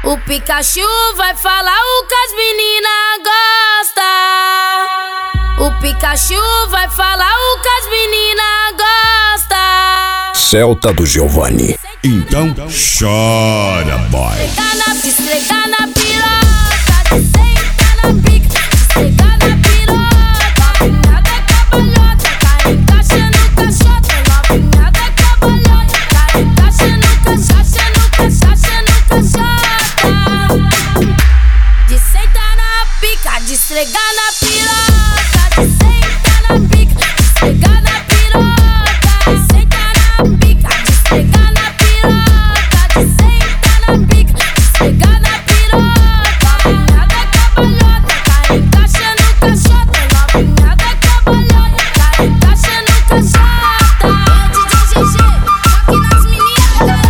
O Pikachu vai falar o que as meninas gostam. O Pikachu vai falar o que as meninas gostam. Celta do Giovanni. Então chora, boy. Esfregar na piroca, de sentar na pica, esfregar na piroca. Novinha da cabalhota, tá encaixando caixota. Novinha da cabalhota, tá encaixando cachaça, no cachaça, no caixota. De sentar na pica, de esfregar na piroca, de sentar na pica, de esfregar na piroca. De sentar na pica, de esfregar na piroca, de sentar na pica, de esfregar na piroca. Novinha da cabalhota, tá encaixando caixota. Novinha da cabalhota, tá encaixando caixota. DJ GG, aqui nas meninas,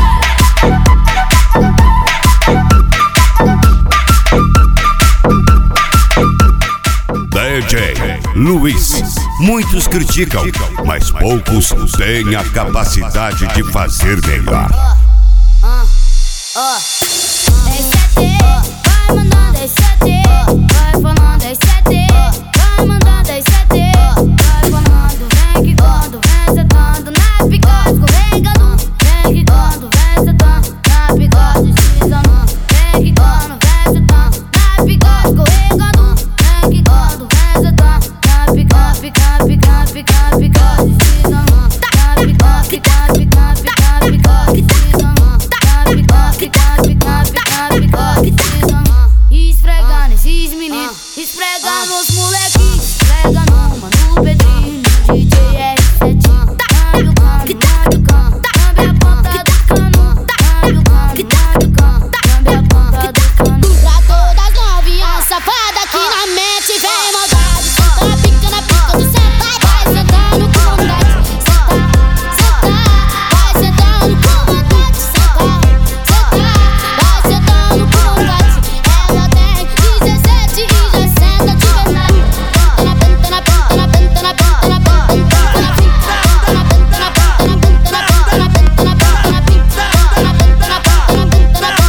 DJ Luiz. Muitos criticam, mas poucos têm a capacidade de fazer melhor. Vai mandando ST, vai falando ST, vai mandando ST, vai falando. Vem que quando vem sentando na pica, escorregando. Vem que quando vem sentando na pica, deslizando. Vem que quando vem sentando na pica, escorregando. Vem que quando vem sentando na pica, pica, pica, pica, pica, deslizando. Na pica, pica, pica, pica, pica, deslizando. Na pica, pica, pica, pica, pica, deslizando. Esfregando esses meninos, esfregando os molequinhos, esfregando uma no Pedrinho, no DJ R7. Lambe o cano, lambe a ponta do cano, lambe o cano, lambe a ponta do cano. Pra todas as novinhas safadas que na mente vem maldade. Senta na pica do senta, vai sentando com vontade. Senta, vai sentando com vontade. Senta, vai sentando com vontade. Ela tem 17 e já senta de verdade. Penta na penta na penta na penta na penta na penta na penta na penta na penta na penta na penta na penta na penta na penta na penta na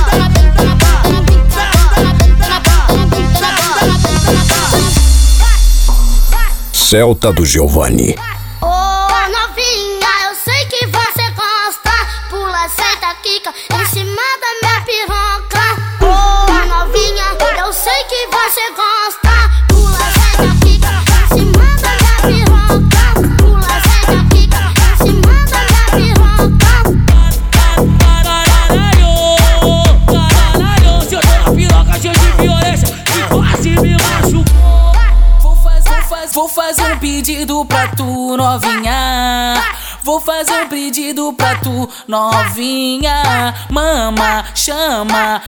Celta do Giovanni. Ô novinha, eu sei que você gosta. Pula, senta, quica em cima da minha piroca. Ô novinha, eu sei que você gosta. Pula, senta, quica em cima da minha piroca. Pula, senta, quica em cima da minha piroca. Caralho, se eu tô na piroca cheio de violência e quase me machucou. Vou fazer um pedido pra tu, novinha. Vou fazer um pedido pra tu, novinha. Mama, chama